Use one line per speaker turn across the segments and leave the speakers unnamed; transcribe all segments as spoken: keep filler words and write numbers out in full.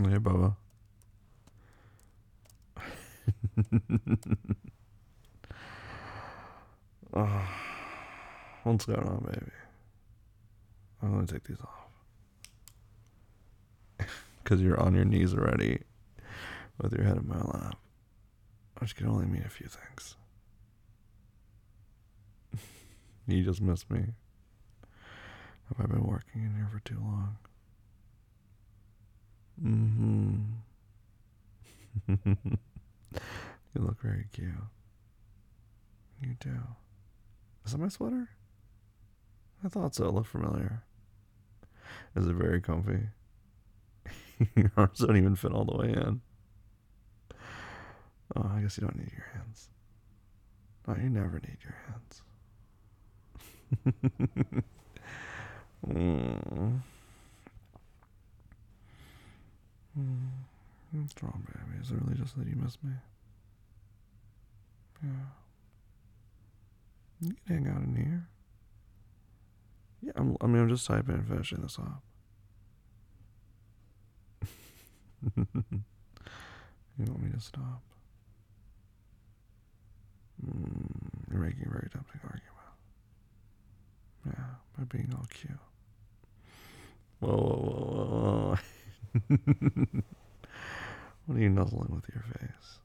Hey, Bubba. Oh, what's going on, baby? I'm gonna take these off because you're on your knees already with your head in my lap, which can only mean a few things. You just missed me. Have I been working in here for too long? Mm-hmm. You look very cute. You do. Is that my sweater? I thought so. It looked familiar. Is it very comfy? Your arms don't even fit all the way in. Oh, I guess you don't need your hands. No, you never need your hands. mm. Mm. What's wrong, baby? Is it really just that you miss me? Yeah. You can hang out in here. Yeah, I'm, I mean, I'm just typing and finishing this off. You want me to stop? Mm, you're making a very tempting argument. Yeah, by being all cute. Whoa, whoa, whoa, whoa. What are you nuzzling with your face?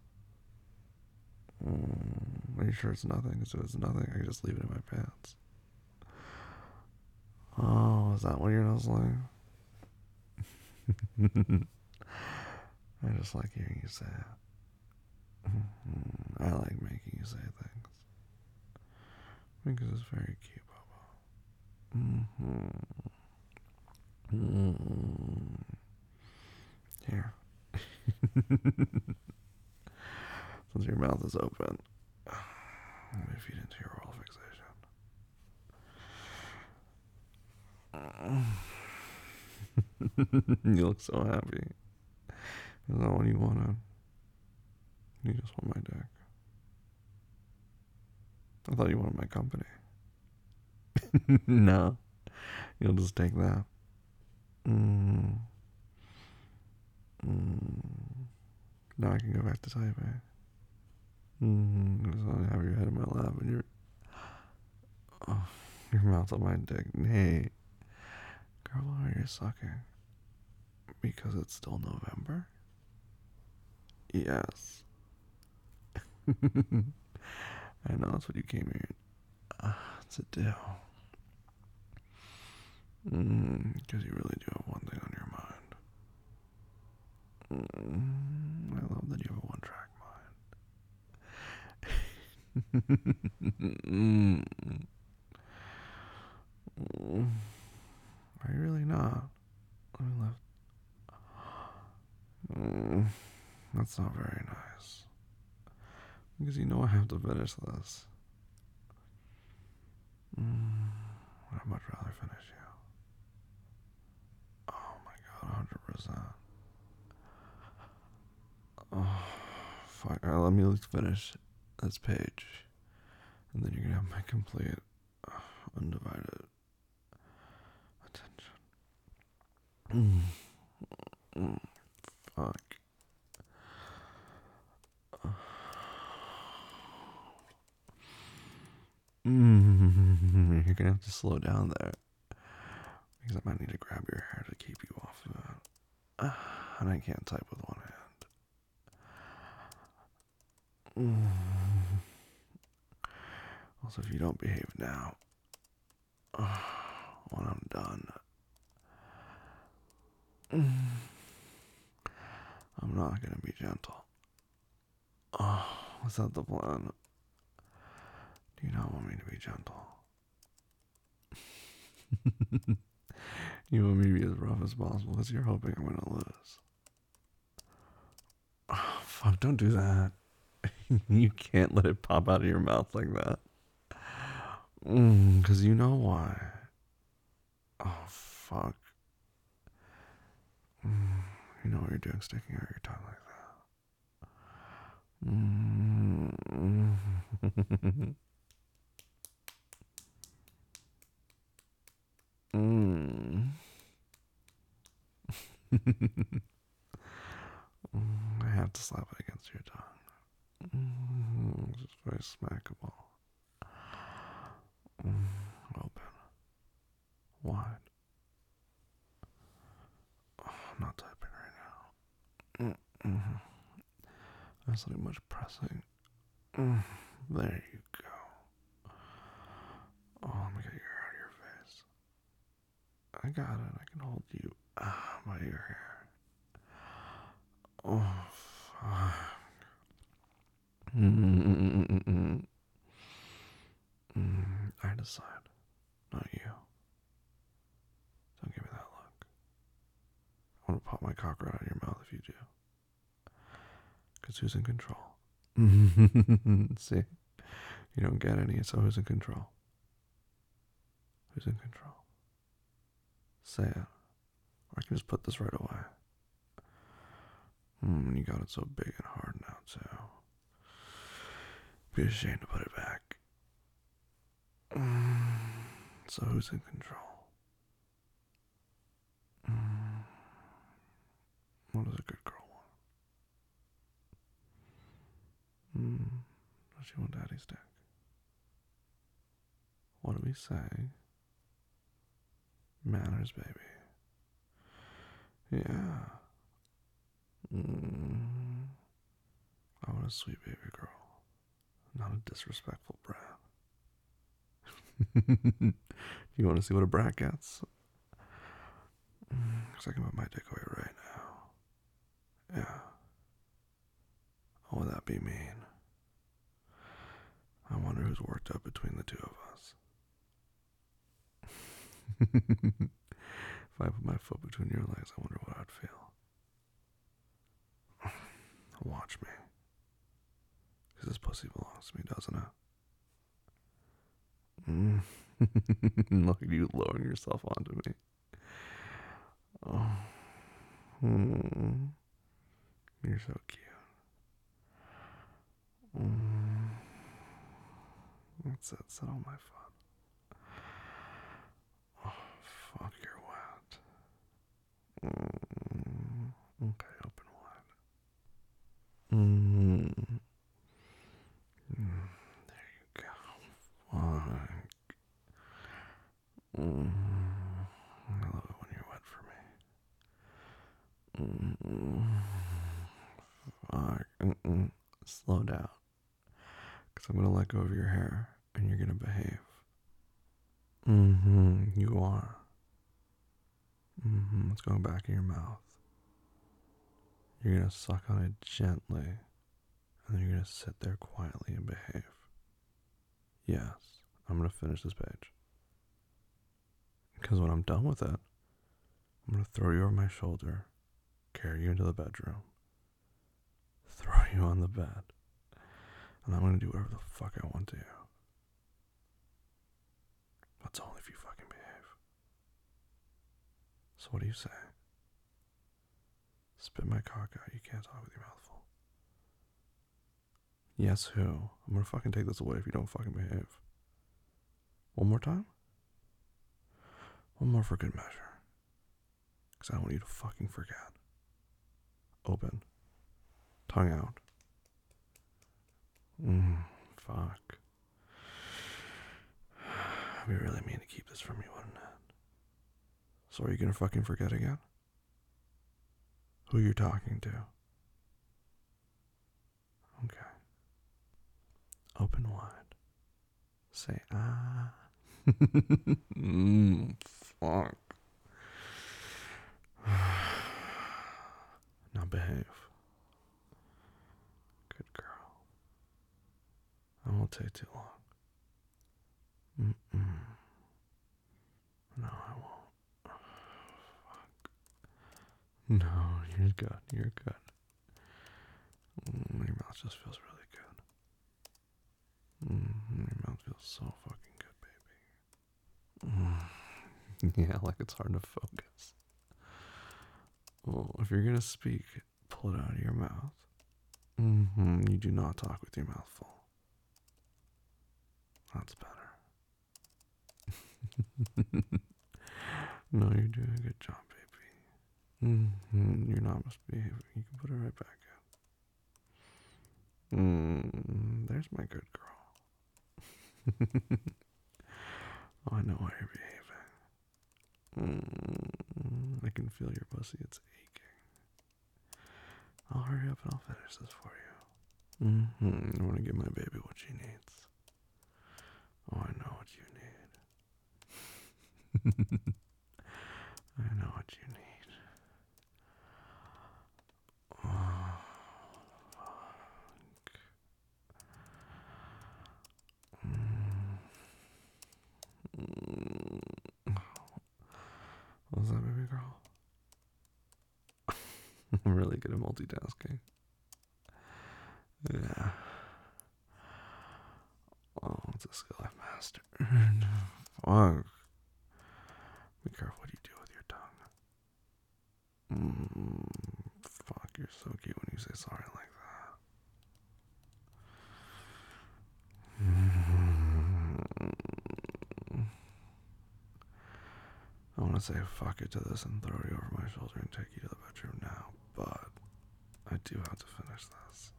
Mm, are you sure it's nothing? Because if it's nothing, I can just leave it in my pants. Oh, is that what you're nuzzling? I just like hearing you say it. Mm-hmm. I like making you say things. Because it's very cute, Bubba. Mm-hmm. Mm-hmm. Here. Since your mouth is open, let me feed into your oral fixation. You look so happy. Is that what you wanted? You just want my dick. I thought you wanted my company. No, you'll just take that. Mm. Mm. Now I can go back to typing. Mm. Just want to have your head in my lap and your oh, your mouth on my dick. Hey, girl, why are you sucking? Because it's still November? Yes. I know that's what you came here uh, to do. Because mm, you really do have one thing on your mind. Mm, I love that you have a one track mind. mm. Mm. Are you really not? Let me lift. Mm. That's not very nice. Because you know I have to finish this. Mm. I'd much rather finish you. Oh my god, one hundred percent. Oh, fuck. Alright, let me at least finish this page. And then you're gonna have my complete, uh, undivided attention. Mm. Mm. Fuck. Mm. You're gonna have to slow down there. Because I might need to grab your hair to keep you off of it. Uh, and I can't type with one hand. Mm. Also, if you don't behave now, uh, when I'm done, mm, I'm not gonna be gentle. Oh, was that the plan? Do you not want me to be gentle? You want me to be as rough as possible because you're hoping I'm gonna lose. Oh, fuck, don't do that. You can't let it pop out of your mouth like that. Mm, Cause you know why. Oh, fuck. Mm, you know what you're doing, sticking out your tongue like that. Mm. mm. have to slap it against your tongue. Mm, it's very smackable. Mm, open. Wide. Oh, I'm not typing right now. Mm, mm. That's not much pressing. Mm, there you go. Oh, let me get your hair out of your face. I got it. I can hold you ah, by your hair. Oh, fuck. Mm-mm-mm-mm-mm. Mm, I decide, not you. Don't give me that look. I want to pop my cock right out of your mouth if you do. Because who's in control? See? You don't get any, so who's in control? Who's in control? Say it. Or I can just put this right away. Mm, you got it so big and hard now, too. Be ashamed to put it back. Mm, so who's in control? Mm, what does a good girl want? Mm, does she want daddy's dick? What do we say? Manners, baby. Yeah. Mm, I want a sweet baby girl, not a disrespectful brat. You want to see what a brat gets? Because I can put my dick away right now. Yeah. Oh, would that be mean? I wonder who's worked up between the two of us. If I put my foot between your legs, I wonder what I'd feel. Watch me. Because this pussy belongs to me, doesn't it? Mm. Look at you lowering yourself onto me. Oh. Mm. You're so cute. Mm. That's it. Sit on my foot. Oh, fuck, you're wet. Mm. Okay, open wide. Mm. Mm. There you go. Fuck. Mm. I love it when you're wet for me. Mm. Fuck. Mm-mm. Slow down. Because I'm going to let go of your hair and you're going to behave. Mm-hmm. You are. Mm-hmm. It's going back in your mouth. You're going to suck on it gently. And then you're going to sit there quietly and behave. Yes. I'm going to finish this page. Because when I'm done with it, I'm going to throw you over my shoulder, carry you into the bedroom, throw you on the bed, and I'm going to do whatever the fuck I want to you. That's only if you fucking behave. So what do you say? Spit my cock out. You can't talk with your mouth full. Yes, who? I'm going to fucking take this away if you don't fucking behave. One more time? One more for good measure. Because I don't want you to fucking forget. Open. Tongue out. Mmm, fuck. We really mean to keep this from you, wouldn't it? So are you gonna fucking forget again? Who you're talking to? Okay. Open wide. Say ah. Mmm, fuck. Now behave. Good girl. I won't take too long. Mm-mm. No, I won't. Fuck. No, you're good. You're good. Mm, your mouth just feels really good. Mm, your mouth feels so fucking good, baby. Mm. Yeah, like it's hard to focus. Well, if you're gonna speak, pull it out of your mouth. Mm-hmm. You do not talk with your mouth full. That's better. No, you're doing a good job, baby. Mm-hmm. You're not misbehaving. You can put it right back in. Mm, there's my good girl. Oh, I know how you're behaving. Mm, I can feel your pussy, it's aching. I'll hurry up and I'll finish this for you. Mm-hmm. I want to give my baby what she needs. Oh, I know what you need. I know what you need. Oh, fuck. Mm. Mm. What was that, baby girl? I'm really good at multitasking. Yeah. Oh, it's a skill I've mastered. Fuck. Be careful what you do with your tongue. Mm, fuck, you're so cute when you say sorry like that. Mm. I want to say fuck it to this and throw you over my shoulder and take you to the bedroom now, but I do have to finish this.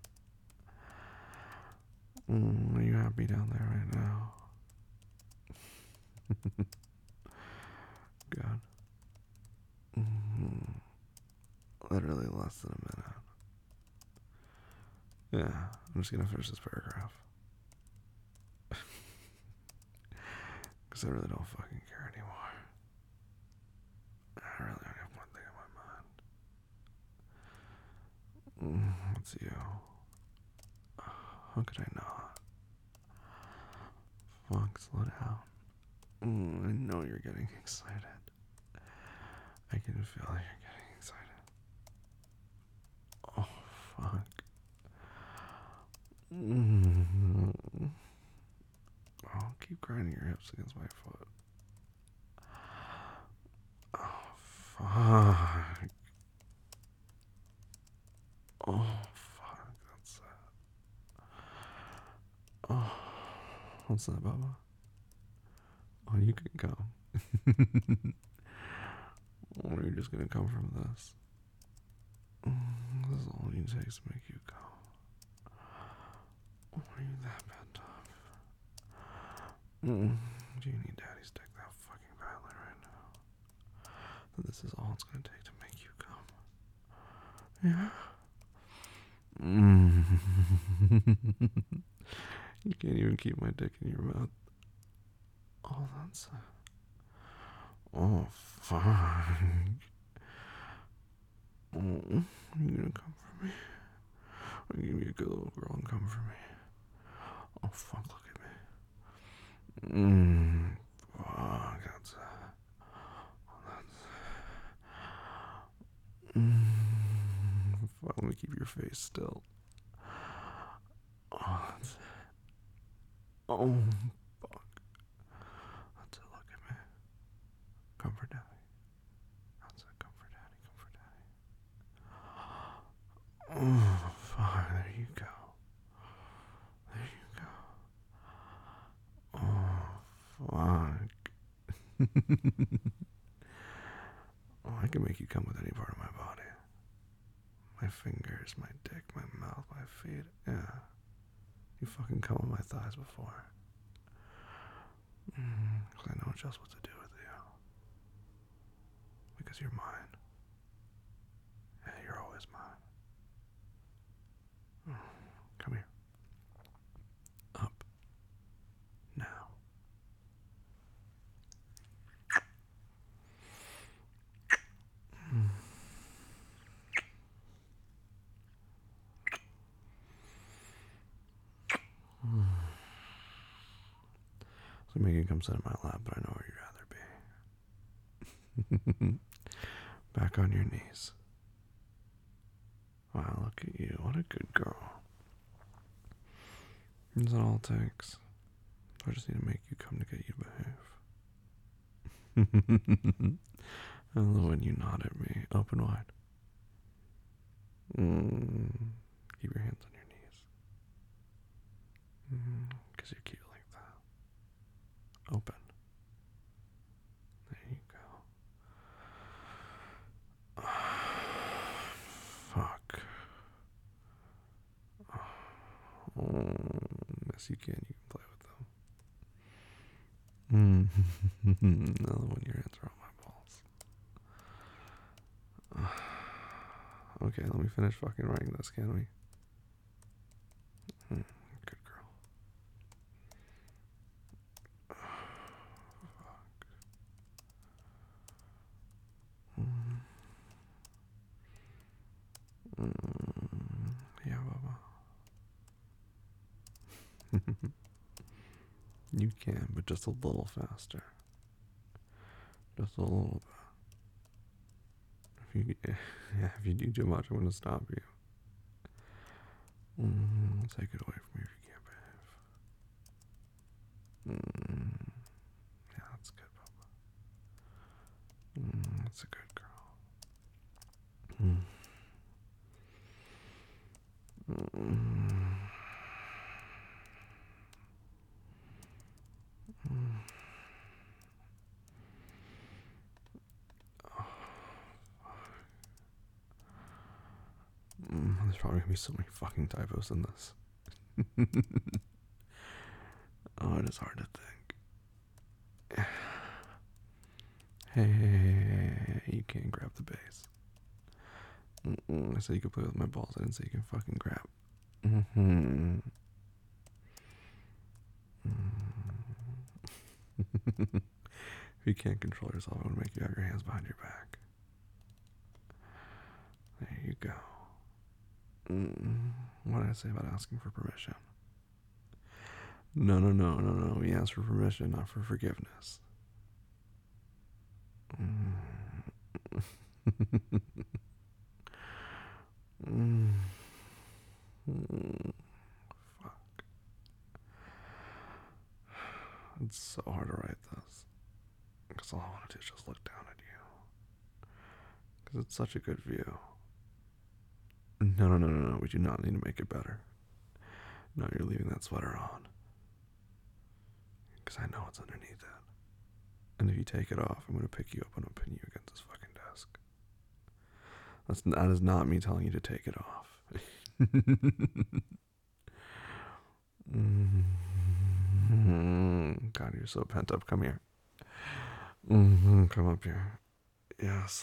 Mm, are you happy down there right now? Good. Mm, literally less than a minute. Yeah, I'm just gonna finish this paragraph. Because I really don't fucking care anymore. I really only have one thing in my mind. Mm, it's you. How could I not? Fuck, slow down. Mm, I know you're getting excited. I can feel you're getting excited. Oh, fuck. Mm. Oh, keep grinding your hips against my foot. Oh, fuck. Oh, fuck. That's sad. Oh, what's that, Bubba? Oh, you can come. Or are you just gonna come from this? Mm, this is all you takes to make you come. Oh, are you that bad up? Mm, do you need daddy's dick that fucking badly right now? Then this is all it's gonna take to make you come. Yeah. Mm. You can't even keep my dick in your mouth. Oh, that's. A... Oh, fuck. Oh, you gonna come for me? Or you gonna be a good little girl and come for me? Oh, fuck, look at me. Mmm. Fuck, that's. Oh, that's. Mmm. Fuck, let me keep your face still. Oh, that's. Oh, fuck. That's it, look at me. Come for daddy. That's it, come for daddy, come for daddy. Oh, fuck, there you go. There you go. Oh, fuck. Oh, I can make you come with any part of my body. My fingers, my dick, my mouth, my feet. Yeah. You fucking come on my thighs before. Mm, Cause I know just what to do with you. Because you're mine. Yeah, you're always mine. Mm, come here. Up. Now. Mm. Mm. So make you come sit in my lap, but I know where you'd rather be. Back on your knees. Wow, look at you. What a good girl. That's all it takes. I just need to make you come to get you to behave. I love when you nod at me. Open wide. Mm. Keep your hands on your knees. Because mm, you're cute like that. Open. There you go. Fuck. Yes, you can. You can play with them. Mm. Another one, your hands are on my balls. Okay, let me finish fucking writing this, can we? Mm, good girl. Fuck. Mm. Mm. Yeah, Baba. You can, but just a little faster. Just a little bit. If you, yeah, if you do too much, I'm gonna stop you. Mm, take it away from me if you can't behave. Mm, yeah, that's good, Baba. Mm, that's a good girl. Mm. Mm. Mm. Mm, there's probably gonna be so many fucking typos in this. Oh, it is hard to think. Hey, hey, hey, hey, you can't grab the base. Mm-mm, I said you could play with my balls. I didn't say you can fucking grab. Mm-hmm. Mm. If you can't control yourself, I want to make you have your hands behind your back. There you go. Mm. What did I say about asking for permission? No, no, no, no, no. We asked for permission, not for forgiveness. Mm. mm. Mm. Fuck. It's so hard to write this. Because all I want to do is just look down at you. Because it's such a good view. No, no, no, no, no. We do not need to make it better. No, you're leaving that sweater on. Because I know what's underneath it. And if you take it off, I'm going to pick you up and I'll pin you against this fucking desk. That's, that is not me telling you to take it off. mm-hmm. God, you're so pent up. Come here. Mm-hmm. Come up here. Yes.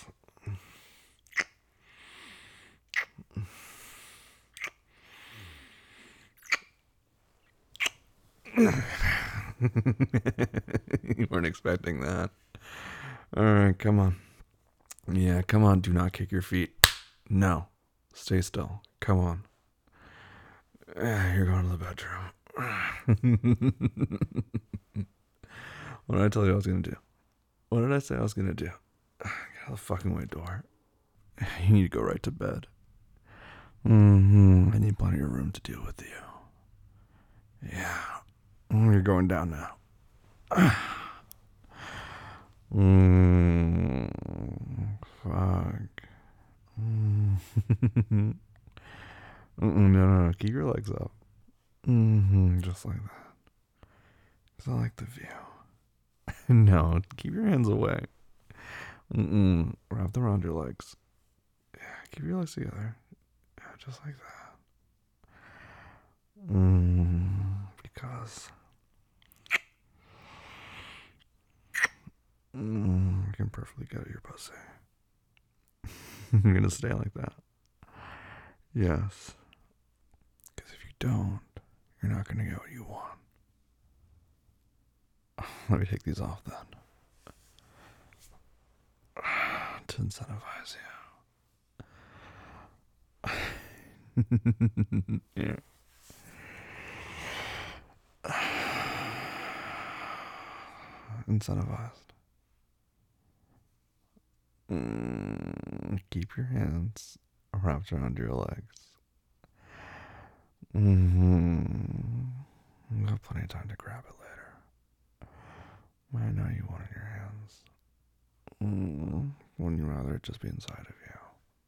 You weren't expecting that. Alright, come on. Yeah, come on. Do not kick your feet. No. Stay still. Come on. You're going to the bedroom. What did I tell you I was going to do? What did I say I was going to do? Get out of the fucking way, door. You need to go right to bed. Mm-hmm. I need plenty of room to deal with you. Yeah. You're going down now. mm, fuck. Mm. no, no, no. Keep your legs up. Mm-hmm. Just like that. Because I like the view. No, keep your hands away. Mm-mm. Wrap them around your legs. Yeah, keep your legs together. Yeah, just like that. Mm, because mm, I can perfectly get at your pussy. I'm gonna stay like that. Yes. Because if you don't, you're not gonna get what you want. Let me take these off then. To incentivize you. Yeah. Incentivized. Mm, keep your hands wrapped around your legs. Mm-hmm. You'll have plenty of time to grab it later. I know you want it in your hands. Mm, wouldn't you rather it just be inside of you?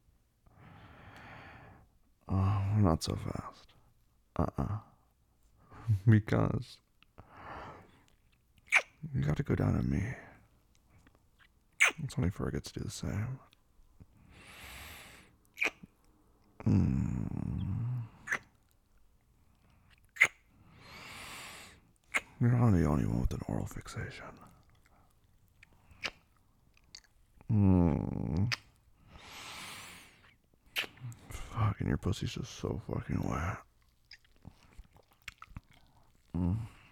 Oh, not so fast. Uh-uh. Because you got to go down on me. It's only fair it gets to do the same. Mm. the only one with an oral fixation. Mm. Fucking your pussy's just so fucking wet. Mm.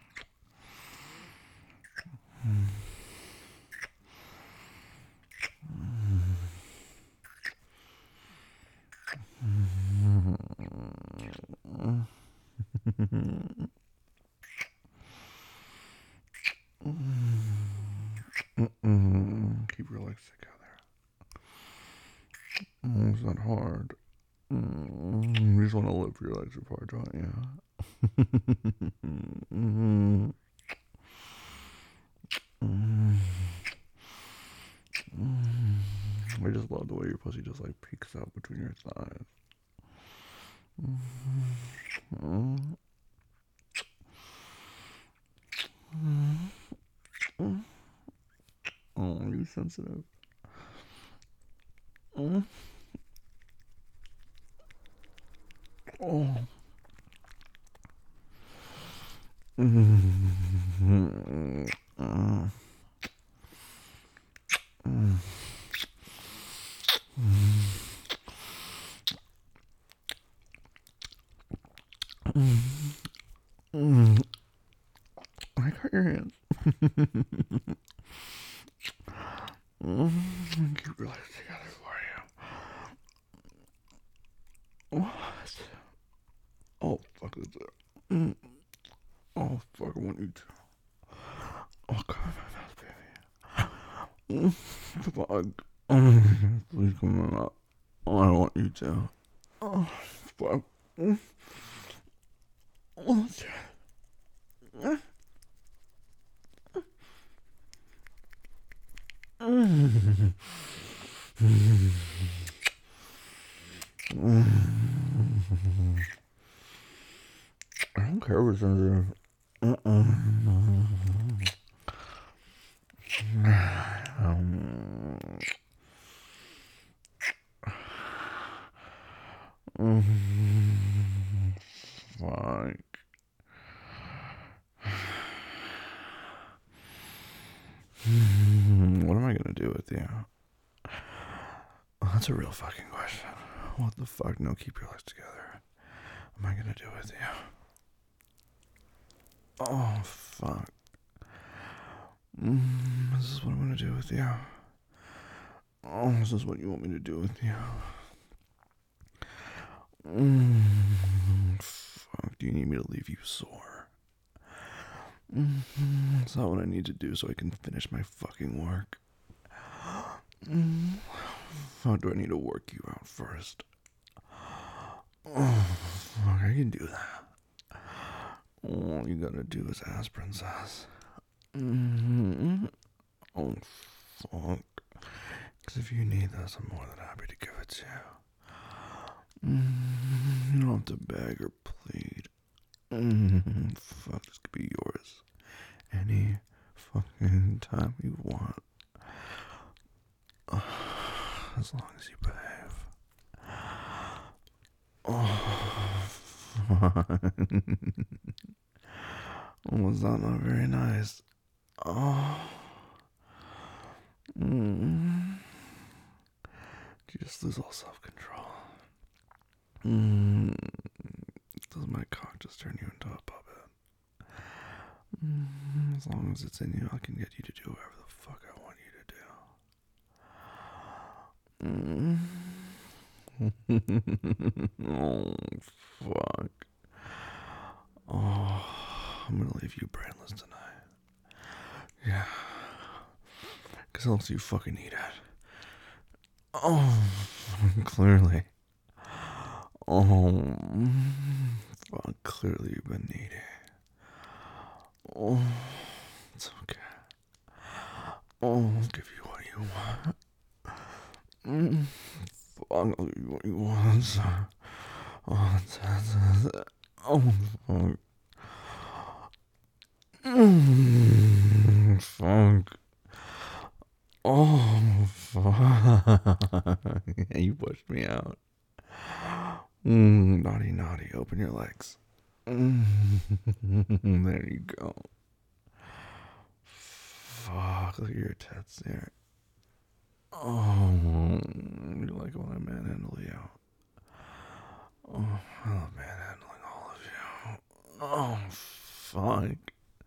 Mm. Mm-mm. Keep your legs together. Mm, it's not hard. Mm, you just want to lift your legs apart, don't you? mm, mm, mm. I just love the way your pussy just like peeks out between your thighs. Mm, mm, mm. Oh, are you sensitive? Mm. Oh. Mm. Mm. Mm. Mm. Mm. I got your hands. mm. Keep your legs together for you. What? Oh, fuck is it? Mm. Oh, fuck, I want you to. Oh, come on, my mouth, baby. Mm. Fuck. Oh, please come on out. Oh, I don't want you to. Oh, fuck. Mm. Oh, mm. Mm. Mm. I don't care what's sensitive. Uh-uh. Um, mm, fuck. What am I gonna do with you? Oh, that's a real fucking question. What the fuck? No, keep your legs together. What am I gonna do with you? Oh, fuck. Mm, this is what I'm gonna do with you. Oh, this is what you want me to do with you. Mm, fuck, do you need me to leave you sore? Mm, that's not what I need to do so I can finish my fucking work. Mm, how do I need to work you out first? Oh, fuck, I can do that. All you gotta do is ask, princess. Mm-hmm. Oh, fuck. Because if you need this, I'm more than happy to give it to you. Mm, you don't have to beg or plead. Mm, fuck, this could be yours any fucking time you want. Uh, as long as you behave. Oh, fine. Was that not very nice? Oh. Mm. Did you just lose all self-control? Mm. Does my cock just turn you into a puppet? Mm. As long as it's in you, I can get you to do whatever the fuck I want you to do. Mm. Oh, fuck. Oh, I'm gonna leave you brainless tonight. Yeah. Because else you fucking need it. Oh, clearly. Oh, fuck, clearly you've been needy. Oh, it's okay. Oh, I'll give you what you want. Mm, fuck, I'll give you what you want. Oh, it's, it's, it's, oh, fuck. Mm, fuck. Oh, fuck. You pushed me out. Mm, naughty, naughty. Open your legs. Mm, there you go. look at your tits there. Oh, you like when I manhandle you. Oh, I love manhandling all of you. Oh, fuck.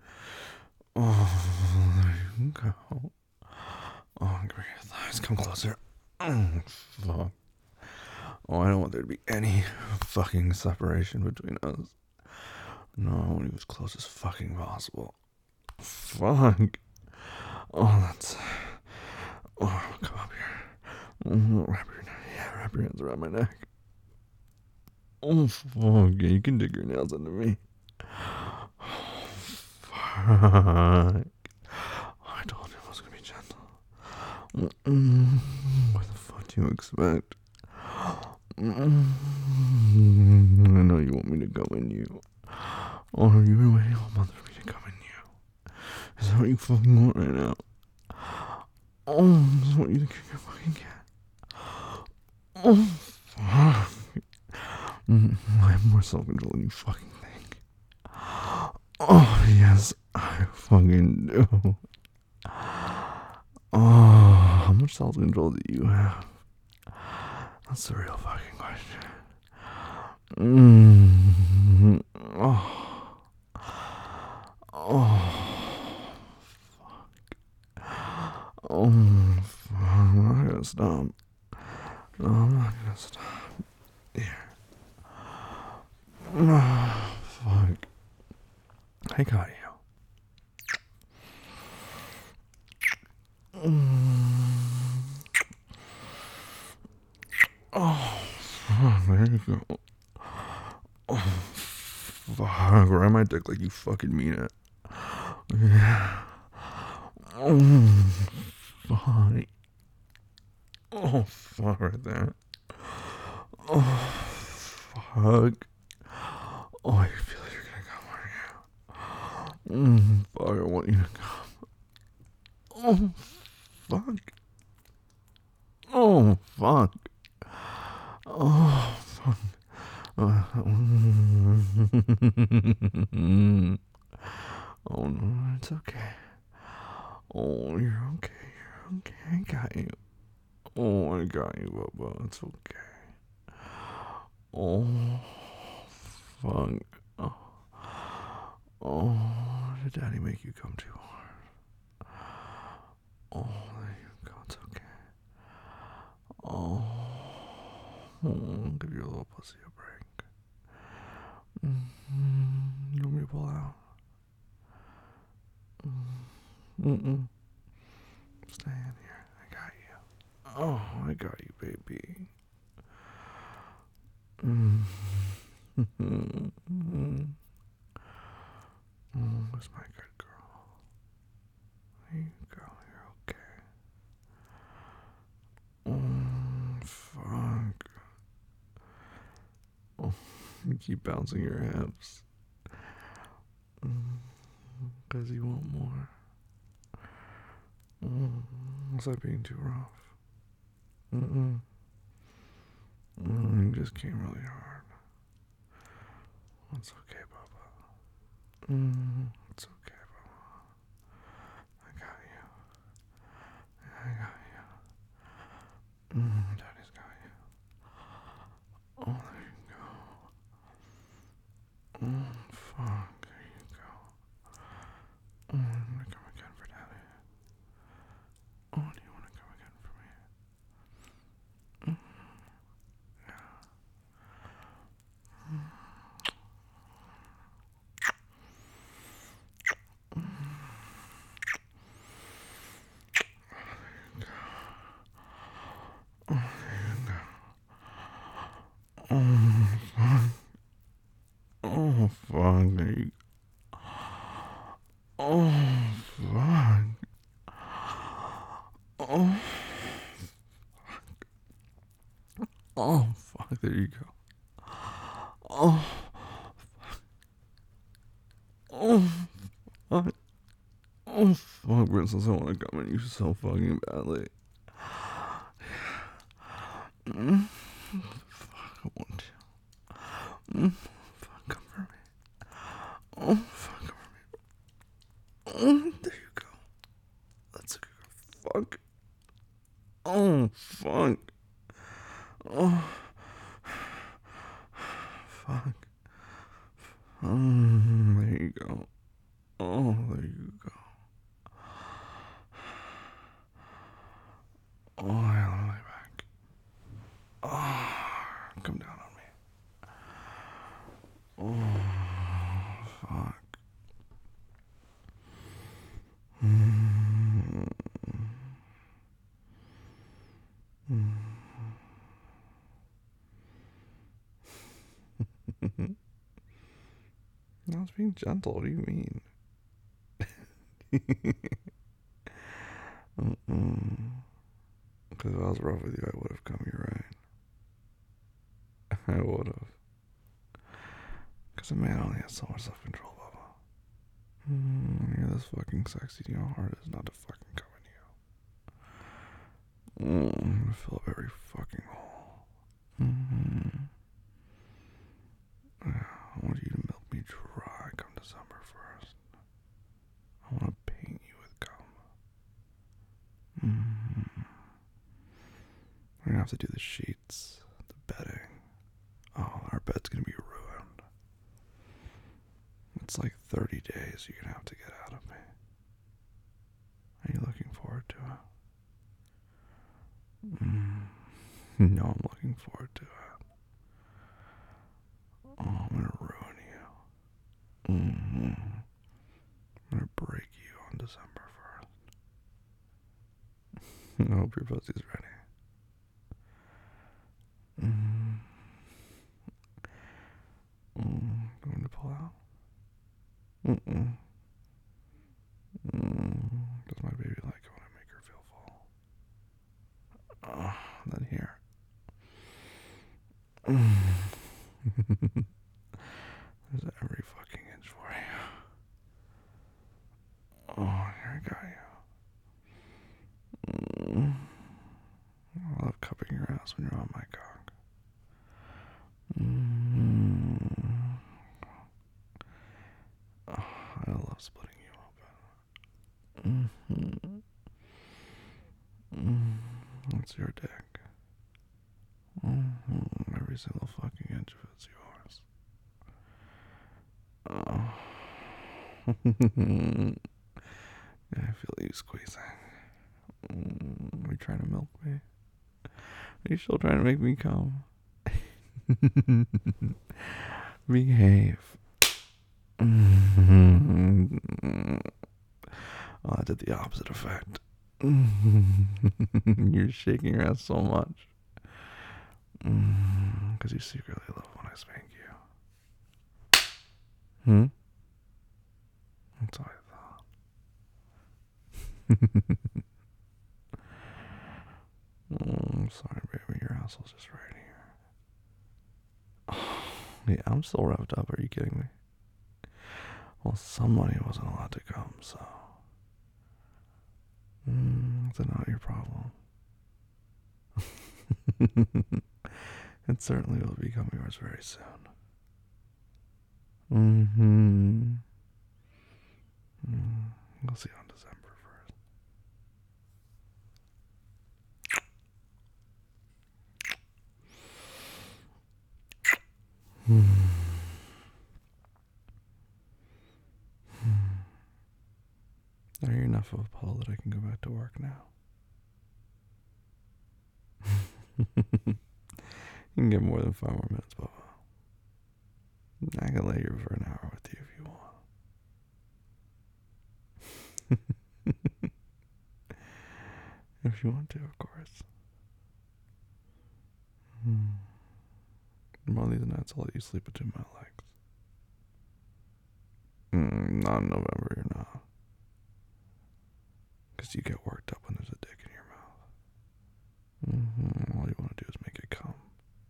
Oh, there you go. Oh, give me your thighs. Come closer. Oh, fuck. Oh, I don't want there to be any fucking separation between us. No, I want you as close as fucking possible. Fuck. Oh, that's. Oh, come up here. Oh, wrap your, yeah, wrap your hands around my neck. Oh, fuck. Yeah, you can dig your nails into me. Oh, fuck. Oh, I told you I was gonna be gentle. Mm-mm. What the fuck do you expect? Mm-mm. I know you want me to go in you. Oh, you've been waiting all month for me to come in you. Is that what you fucking want right now? Oh, I just want you to kick your fucking cat. Oh, fuck. Mm, I have more self-control than you fucking think. Oh, yes, I fucking do. Oh, how much self-control do you have? That's the real fucking question. Mm. Oh. Oh. Fuck. Oh, fuck. I'm not gonna stop. No, I'm not gonna stop. Here. Oh, fuck. I got you. Mm. Oh, fuck. There you go. Oh, fuck. Ride my dick like you fucking mean it. Yeah. Oh, fuck. Oh, fuck right there. Oh, fuck. Oh, I feel like you're gonna come right now. Mm, fuck, I want you to come. Oh, fuck. Oh, fuck. Oh, fuck. Uh, oh, no, it's okay. Oh, you're okay. You're okay. I got you. Oh, I got you, Bubba. It's okay. Oh, fuck. Oh, oh, did Daddy make you come too hard? Oh, there you go. It's okay. Oh, oh give your little pussy a break. Mm-hmm. You want me to pull out? Mm-mm. Stay in here. I got you. Oh, I got you, baby. Mm. Mm. Oh, that's my good girl. There you go. You're okay. Oh, fuck. Oh, you keep bouncing your hips. Because you want more. Mm. Was I being too rough? Mm-mm. Mm, you just came really hard. It's okay, Bubba. Mm, it's okay, Bubba. I got you. I got you. Mm, Daddy's got you. Oh, there you go. Mm, fuck. There you go. Mm, I'm gonna come again for Daddy. Oh, do you want to come again for me? Mm, yeah. Mm. Oh, fuck. Oh, fuck. There you go. Oh, fuck. Oh, oh, fuck. There you go. Oh, oh, fuck. Oh, fuck, Princess. I want to come at you so fucking badly. Mm, fuck, I want to. Mm, fuck, come for me. Oh, fuck, come for me. Oh, there you go. That's a good Oh, fuck. Oh, fuck. Um, there you go. Oh, there you go. Oh, yeah, let me lay back. Oh, come down on me. Oh, fuck. Mm. Mm. I was being gentle. What do you mean? Mm-mm. Because if I was rough with you, I would have come. You're right. I would have. Because a man only has so much self control, Bubba. Mm, you're this fucking sexy. You know how hard it is not to fucking come in you. Mm, I'm gonna fill up every fucking hole. Mm-hmm. I want you to milk me dry come December first. I want to paint you with gum. Mm-hmm. We're gonna have to do the sheets, the bedding. Oh, our bed's gonna be ruined. It's like thirty days you're gonna have to get out of me. Are you looking forward to it? Mm. No, I'm looking forward to it. Oh, I'm gonna ruin you. Mm-hmm. I'm gonna break you on December first. I hope your pussy's ready. Mm. Mm. Going to pull out? Mm-mm. Mm. Does my baby like it when I make her feel full? Oh, then here. There's every fucking inch for you. Oh, here I got you. Mm. I love cupping your ass when you're on my cock. Mm. Oh, I love splitting you open. Mm-hmm. Mm. That's your dick. Mm-hmm. Every single fucking inch of it's yours. Oh. Yeah, I feel you squeezing. Mm. Are you trying to milk me? Are you still trying to make me come? Behave. Oh, that did the opposite effect. You're shaking your ass so much. Because you secretly love when I spank you. Hmm? That's what I thought. Oh, I'm sorry, baby. Your asshole's just right here. Oh, yeah, I'm still revved up. Are you kidding me? Well, somebody wasn't allowed to come, so. Mm, that's not your problem. It certainly will become yours very soon. Mm-hmm. Mm, we'll see on December first. Hmm. Are you enough of a puddle that I can go back to work now? You can get more than five more minutes, Bubba. I can lay here for an hour with you if you want. If you want to, of course. Hmm. One of these nights I'll let you sleep between my legs. Mm, not in November, you're not. Because you get worked up when there's a dick in your mouth. Mm-hmm. All you want to do is make it come.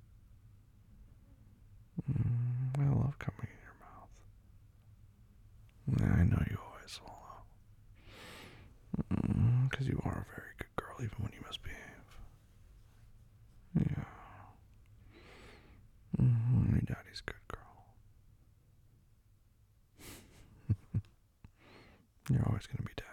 Mm, I love coming in your mouth. I know you always swallow. Because mm, you are a very good girl, even when you misbehave. Yeah. Mm-hmm. Your daddy's a good girl. You're always going to be daddy.